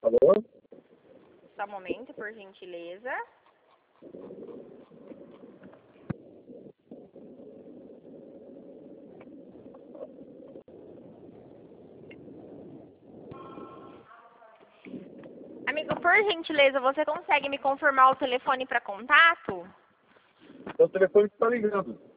Alô? Só um momento, por gentileza. Amigo, por gentileza, você consegue me confirmar o telefone para contato? É o telefone que está ligando.